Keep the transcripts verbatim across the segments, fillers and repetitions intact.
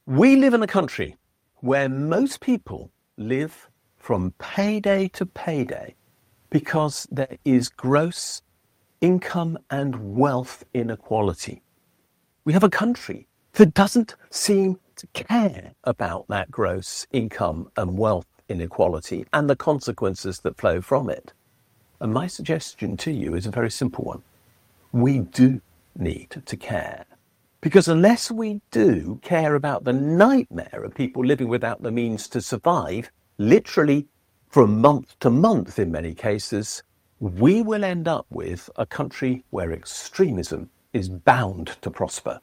We live in a country where most people live from payday to payday because there is gross income and wealth inequality. We have a country that doesn't seem to care about that gross income and wealth inequality and the consequences that flow from it. And my suggestion to you is a very simple one. We do need to care. Because unless we do care about the nightmare of people living without the means to survive, literally from month to month in many cases, we will end up with a country where extremism is bound to prosper.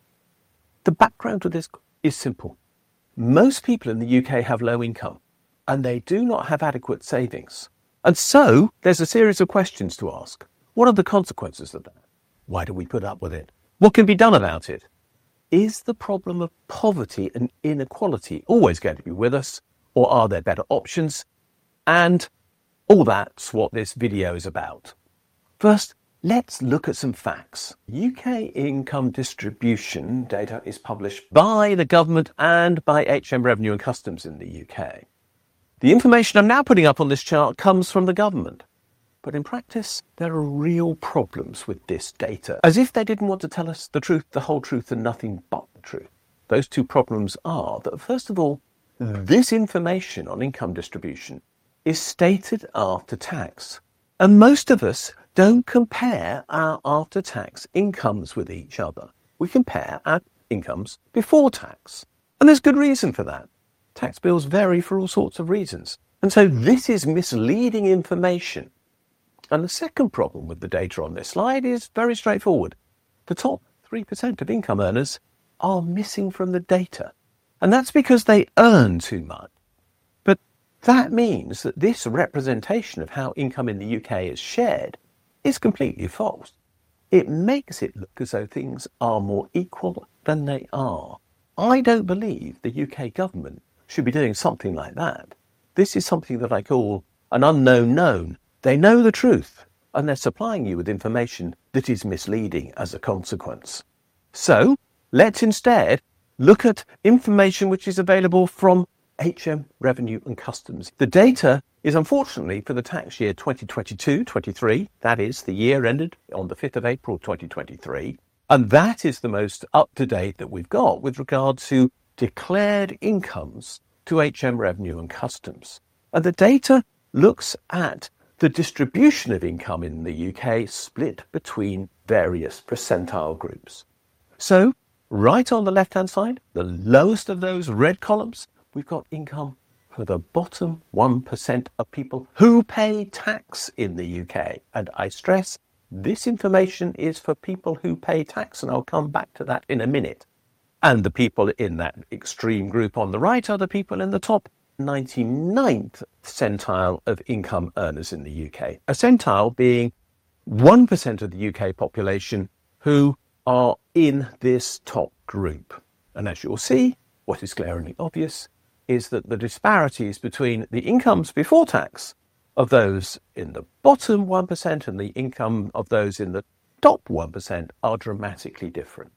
The background to this is simple. Most people in the U K have low income, and they do not have adequate savings. And so there's a series of questions to ask. What are the consequences of that? Why do we put up with it? What can be done about it? Is the problem of poverty and inequality always going to be with us, or are there better options? And all that's what this video is about. First, let's look at some facts. U K income distribution data is published by the government and by H M Revenue and Customs in the U K. The information I'm now putting up on this chart comes from the government. But in practice, there are real problems with this data, as if they didn't want to tell us the truth, the whole truth, and nothing but the truth. Those two problems are that, first of all, this information on income distribution is stated after tax. And most of us don't compare our after-tax incomes with each other. We compare our incomes before tax. And there's good reason for that. Tax bills vary for all sorts of reasons. And so this is misleading information. And the second problem with the data on this slide is very straightforward. The top three percent of income earners are missing from the data. And that's because they earn too much. But that means that this representation of how income in the U K is shared is completely false. It makes it look as though things are more equal than they are. I don't believe the U K government should be doing something like that. This is something that I call an unknown known. They know the truth, and they're supplying you with information that is misleading as a consequence. So, let's instead look at information which is available from H M Revenue and Customs. The data is unfortunately for the tax year twenty twenty-two twenty-three, that is the year ended on the fifth of April twenty twenty-three, and that is the most up-to-date that we've got with regard to declared incomes to H M Revenue and Customs. And the data looks at the distribution of income in the U K split between various percentile groups. So, right on the left-hand side, the lowest of those red columns, we've got income for the bottom one percent of people who pay tax in the U K. And I stress, this information is for people who pay tax, and I'll come back to that in a minute. And the people in that extreme group on the right are the people in the top ninety-ninth centile of income earners in the U K. A centile being one percent of the U K population who are in this top group. And as you'll see, what is glaringly obvious is that the disparities between the incomes before tax of those in the bottom one percent and the income of those in the top one percent are dramatically different.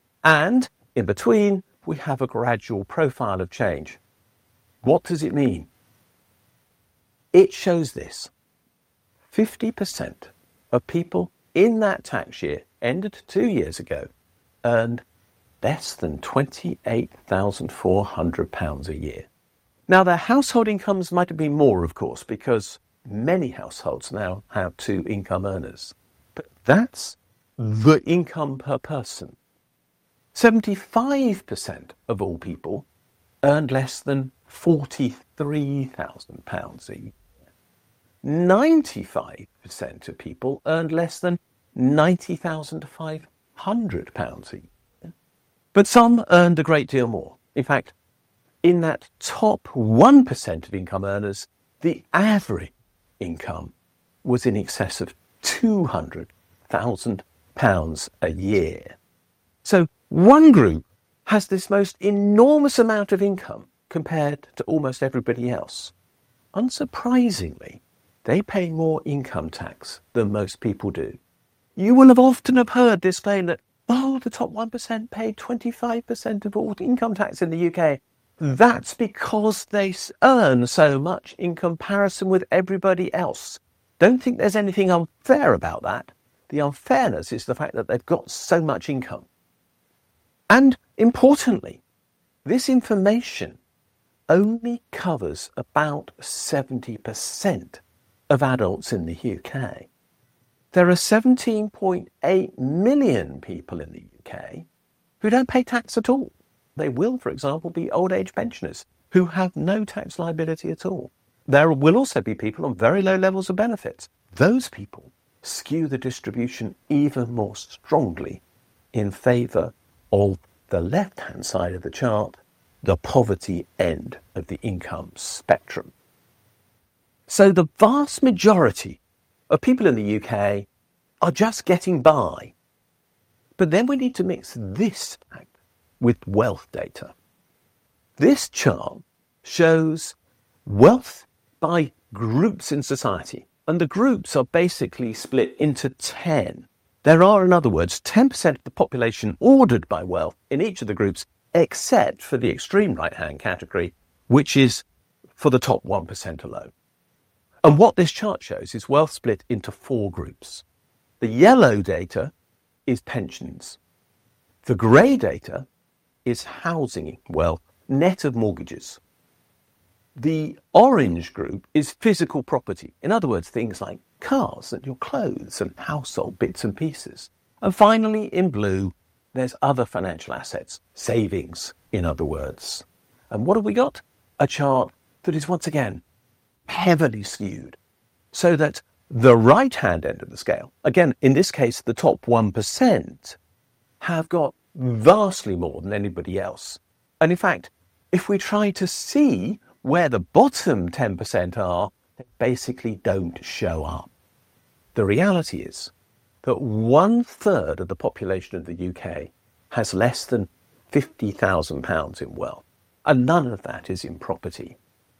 And in between, we have a gradual profile of change. What does it mean? It shows this. fifty percent of people in that tax year, ended two years ago, earned less than twenty-eight thousand four hundred pounds a year. Now, their household incomes might have been more, of course, because many households now have two income earners. But that's the income per person. seventy-five percent of all people earned less than forty-three thousand pounds a year. ninety-five percent of people earned less than ninety thousand five hundred pounds a year. But some earned a great deal more. In fact, in that top one percent of income earners, the average income was in excess of two hundred thousand pounds a year. So one group has this most enormous amount of income compared to almost everybody else. Unsurprisingly, they pay more income tax than most people do. You will have often have heard this claim that Oh, the top one percent pay twenty-five percent of all income tax in the U K. That's because they earn so much in comparison with everybody else. Don't think there's anything unfair about that. The unfairness is the fact that they've got so much income. And importantly, this information only covers about seventy percent of adults in the U K. There are seventeen point eight million people in the U K who don't pay tax at all. They will, for example, be old age pensioners who have no tax liability at all. There will also be people on very low levels of benefits. Those people skew the distribution even more strongly in favour of the left-hand side of the chart, the poverty end of the income spectrum. So the vast majority of people in the U K are just getting by. But then we need to mix this fact with wealth data. This chart shows wealth by groups in society, and the groups are basically split into ten. There are, in other words, ten percent of the population ordered by wealth in each of the groups, except for the extreme right-hand category, which is for the top one percent alone. And what this chart shows is wealth split into four groups. The yellow data is pensions. The grey data is housing wealth, net of mortgages. The orange group is physical property. In other words, things like cars and your clothes and household bits and pieces. And finally, in blue, there's other financial assets, savings, in other words. And what have we got? A chart that is once again heavily skewed, so that the right-hand end of the scale, again, in this case, the top one percent, have got vastly more than anybody else. And in fact, if we try to see where the bottom ten percent are, they basically don't show up. The reality is that one third of the population of the U K has less than fifty thousand pounds in wealth, and none of that is in property.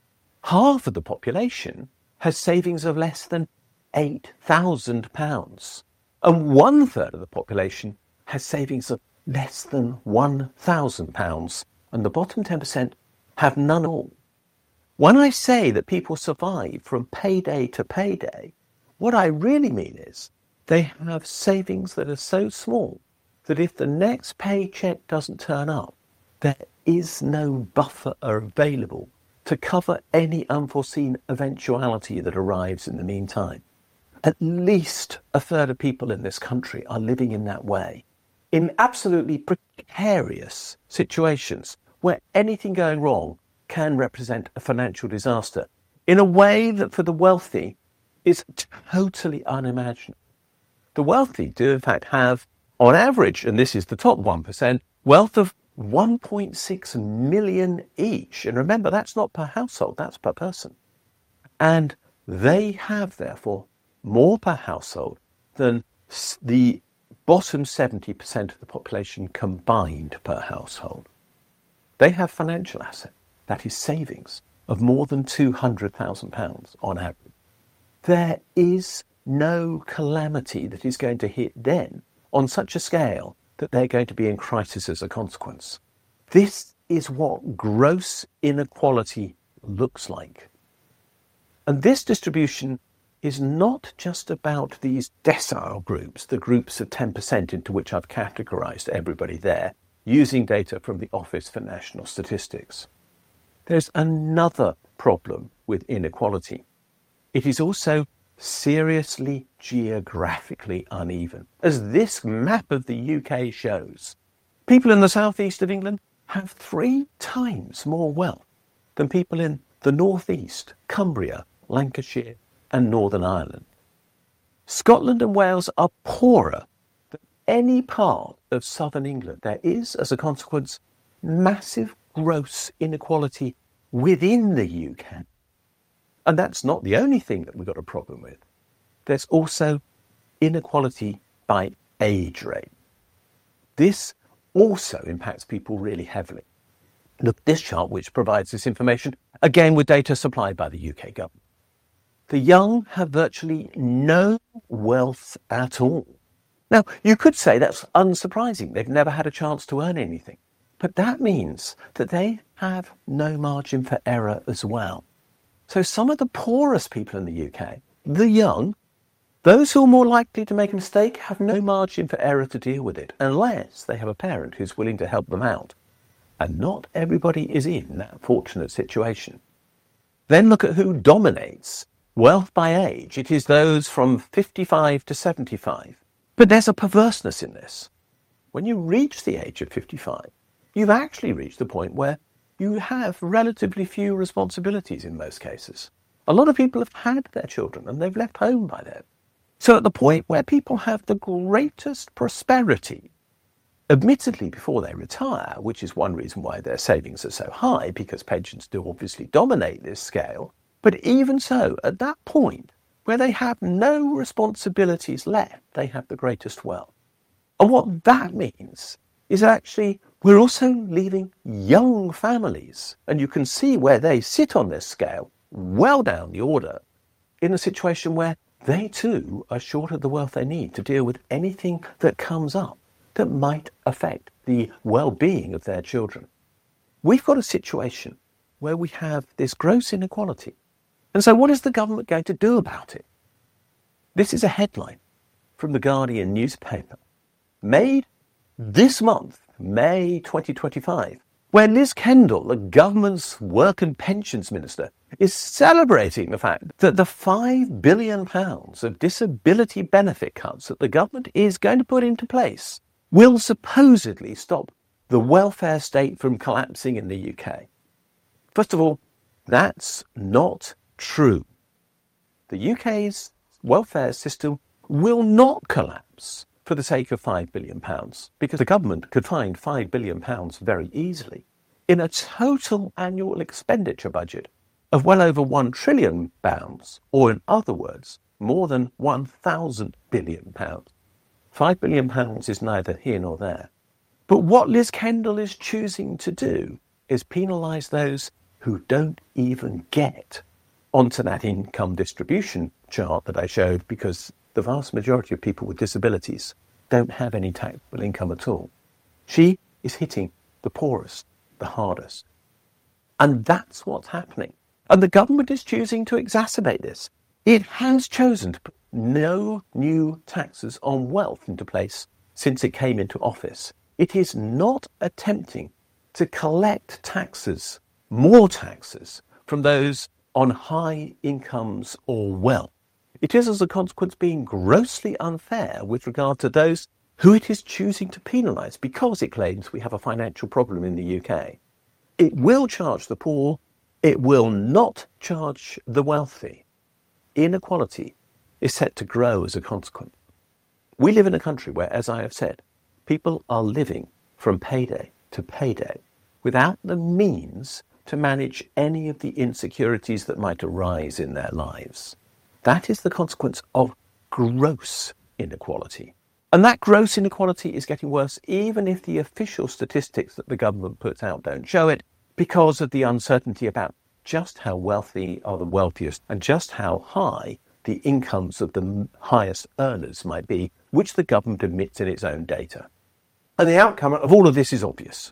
Half of the population has savings of less than eight thousand pounds, and one third of the population has savings of less than one thousand pounds, and the bottom ten percent have none at all. When I say that people survive from payday to payday, what I really mean is they have savings that are so small that if the next paycheck doesn't turn up, there is no buffer available to cover any unforeseen eventuality that arrives in the meantime. At least a third of people in this country are living in that way, in absolutely precarious situations where anything going wrong can represent a financial disaster in a way that for the wealthy is totally unimaginable. The wealthy do in fact have, on average, and this is the top one percent, wealth of one point six million each. And remember, that's not per household, that's per person. And they have, therefore, more per household than the bottom seventy percent of the population combined per household. They have financial asset, that is savings, of more than two hundred thousand pounds on average. There is no calamity that is going to hit them on such a scale that they're going to be in crisis as a consequence. This is what gross inequality looks like. And this distribution is not just about these decile groups, the groups of ten percent into which I've categorised everybody there, using data from the Office for National Statistics. There's another problem with inequality. It is also seriously geographically uneven. As this map of the U K shows, people in the southeast of England have three times more wealth than people in the northeast, Cumbria, Lancashire and Northern Ireland. Scotland and Wales are poorer than any part of southern England. There is, as a consequence, massive gross inequality within the U K. And that's not the only thing that we've got a problem with. There's also inequality by age rate. This also impacts people really heavily. Look at this chart, which provides this information, again with data supplied by the U K government. The young have virtually no wealth at all. Now, you could say that's unsurprising. They've never had a chance to earn anything. But that means that they have no margin for error as well. So some of the poorest people in the U K, the young, those who are more likely to make a mistake, have no margin for error to deal with it, unless they have a parent who's willing to help them out. And not everybody is in that fortunate situation. Then look at who dominates wealth by age. It is those from fifty-five to seventy-five. But there's a perverseness in this. When you reach the age of fifty-five, you've actually reached the point where you have relatively few responsibilities in most cases. A lot of people have had their children and they've left home by then. So at the point where people have the greatest prosperity, admittedly before they retire, which is one reason why their savings are so high, because pensions do obviously dominate this scale, but even so, at that point where they have no responsibilities left, they have the greatest wealth. And what that means is actually we're also leaving young families, and you can see where they sit on this scale, well down the order, in a situation where they too are short of the wealth they need to deal with anything that comes up that might affect the well-being of their children. We've got a situation where we have this gross inequality. And so what is the government going to do about it? This is a headline from the Guardian newspaper, made this month, May twenty twenty-five, where Liz Kendall, the government's work and pensions minister, is celebrating the fact that the five billion pounds of disability benefit cuts that the government is going to put into place will supposedly stop the welfare state from collapsing in the U K. First of all, that's not true. The U K's welfare system will not collapse for the sake of five billion pounds, because the government could find five billion pounds very easily in a total annual expenditure budget of well over one trillion pounds, or in other words, more than one thousand billion pounds. five billion pounds is neither here nor there. But what Liz Kendall is choosing to do is penalise those who don't even get onto that income distribution chart that I showed, because the vast majority of people with disabilities don't have any taxable income at all. She is hitting the poorest the hardest. And that's what's happening. And the government is choosing to exacerbate this. It has chosen to put no new taxes on wealth into place since it came into office. It is not attempting to collect taxes, more taxes, from those on high incomes or wealth. It is, as a consequence, being grossly unfair with regard to those who it is choosing to penalise, because it claims we have a financial problem in the U K. It will charge the poor. It will not charge the wealthy. Inequality is set to grow as a consequence. We live in a country where, as I have said, people are living from payday to payday without the means to manage any of the insecurities that might arise in their lives. That is the consequence of gross inequality. And that gross inequality is getting worse, even if the official statistics that the government puts out don't show it, because of the uncertainty about just how wealthy are the wealthiest and just how high the incomes of the highest earners might be, which the government admits in its own data. And the outcome of all of this is obvious.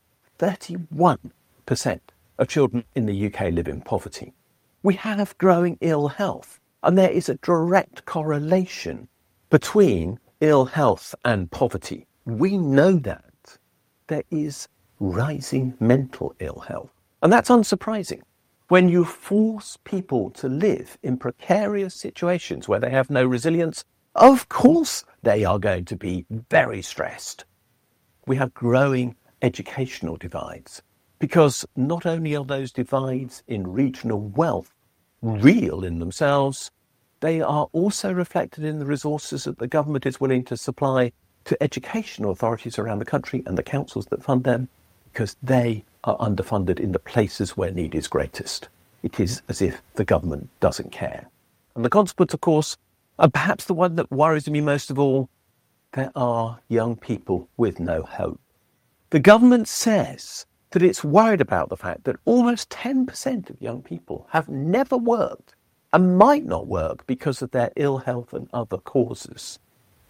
thirty-one percent of children in the U K live in poverty. We have growing ill health, and there is a direct correlation between ill health and poverty. We know that. There is rising mental ill health. And that's unsurprising. When you force people to live in precarious situations where they have no resilience, of course they are going to be very stressed. We have growing educational divides, because not only are those divides in regional wealth real in themselves, they are also reflected in the resources that the government is willing to supply to educational authorities around the country and the councils that fund them, because they are underfunded in the places where need is greatest. It is as if the government doesn't care. And the consequence, of course, and perhaps the one that worries me most of all, there are young people with no hope. The government says that it's worried about the fact that almost ten percent of young people have never worked and might not work because of their ill health and other causes.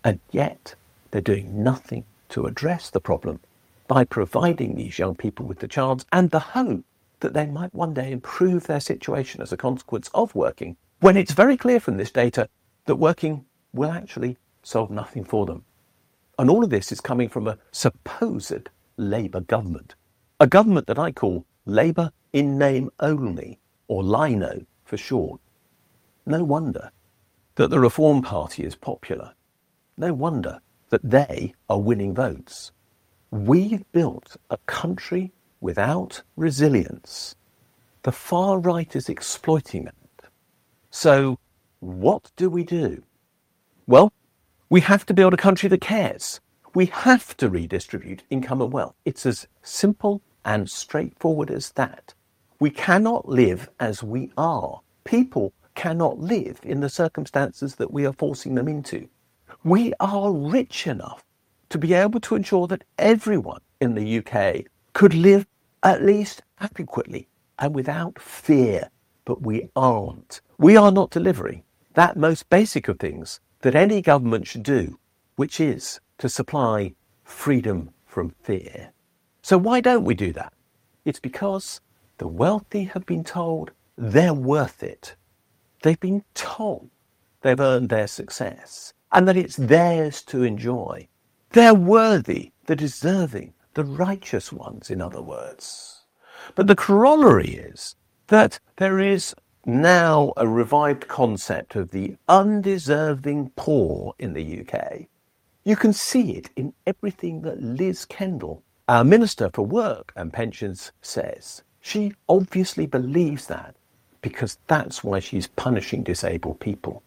And yet they're doing nothing to address the problem by providing these young people with the chance and the hope that they might one day improve their situation as a consequence of working, when it's very clear from this data that working will actually solve nothing for them. And all of this is coming from a supposed Labour government, a government that I call Labour in name only, or LINO for short. No wonder that the Reform Party is popular. No wonder that they are winning votes. We've built a country without resilience. The far right is exploiting that. So what do we do? Well, we have to build a country that cares. We have to redistribute income and wealth. It's as simple and straightforward as that. We cannot live as we are. People cannot live in the circumstances that we are forcing them into. We are rich enough to be able to ensure that everyone in the U K could live at least adequately and without fear. But we aren't. We are not delivering that most basic of things that any government should do, which is to supply freedom from fear. So why don't we do that? It's because the wealthy have been told they're worth it. They've been told they've earned their success and that it's theirs to enjoy. They're worthy, the deserving, the righteous ones, in other words. But the corollary is that there is now a revived concept of the undeserving poor in the U K. You can see it in everything that Liz Kendall, our Minister for Work and Pensions, says. She obviously believes that because that's why she's punishing disabled people.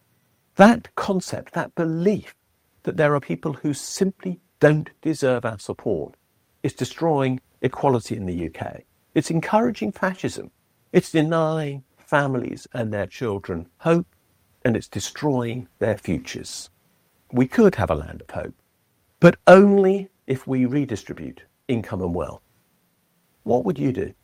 That concept, that belief that there are people who simply don't deserve our support is destroying equality in the U K. It's encouraging fascism. It's denying families and their children hope, and it's destroying their futures. We could have a land of hope, but only if we redistribute income and wealth. What would you do?